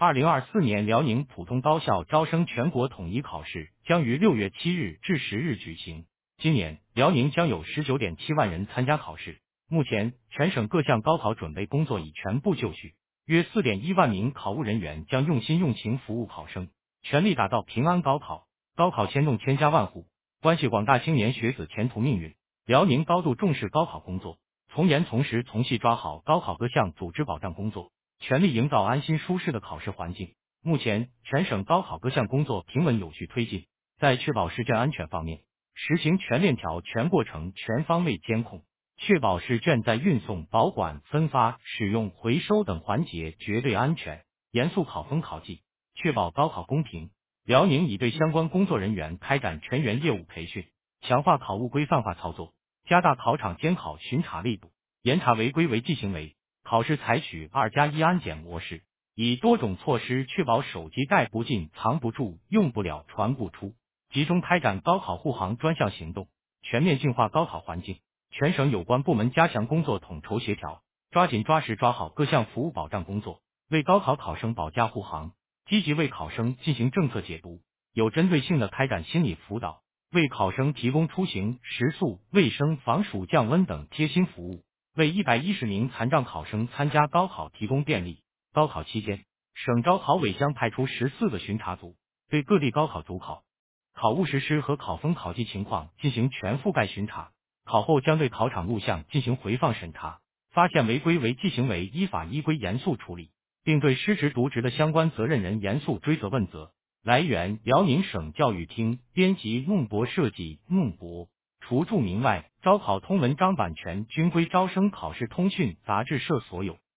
2024年辽宁普通高校招生全国统一考试将于6月7日至10日举行。今年，辽宁将有19.7万人参加考试。目前，全省各项高考准备工作已全部就绪，约4.1万名考务人员将用心用情服务考生，全力打造平安高考。高考牵动千家万户，关系广大青年学子前途命运。辽宁高度重视高考工作，从严从实从细抓好高考各项组织保障工作，全力营造安心舒适的考试环境。目前，全省高考各项工作平稳有序推进，在确保试卷安全方面，实行全链条、全过程、全方位监控，确保试卷在运送、保管、分发、使用、回收等环节绝对安全，严肃考风考纪，确保高考公平。辽宁已对相关工作人员开展全员业务培训，强化考务规范化操作，加大考场监考巡查力度，严查违规违纪行为。考试采取2+1安检模式，以多种措施确保手机带不进、藏不住、用不了、传不出。集中开展高考护航专项行动，全面净化高考环境。全省有关部门加强工作统筹协调，抓紧抓实抓好各项服务保障工作，为高考考生保驾护航。积极为考生进行政策解读，有针对性的开展心理辅导，为考生提供出行、食宿、卫生、防暑降温等贴心服务，为110名残障考生参加高考提供便利。高考期间，省招考委将派出14个巡查组，对各地高考主考、考务实施和考风考纪情况进行全覆盖巡查。考后将对考场录像进行回放审查，发现违规违纪行为依法依规严肃处理，并对失职渎职的相关责任人严肃追责问责。来源：辽宁省教育厅，编辑：孟博设计，孟博。除注明外，招考通文章版权均归招生考试通讯杂志社所有。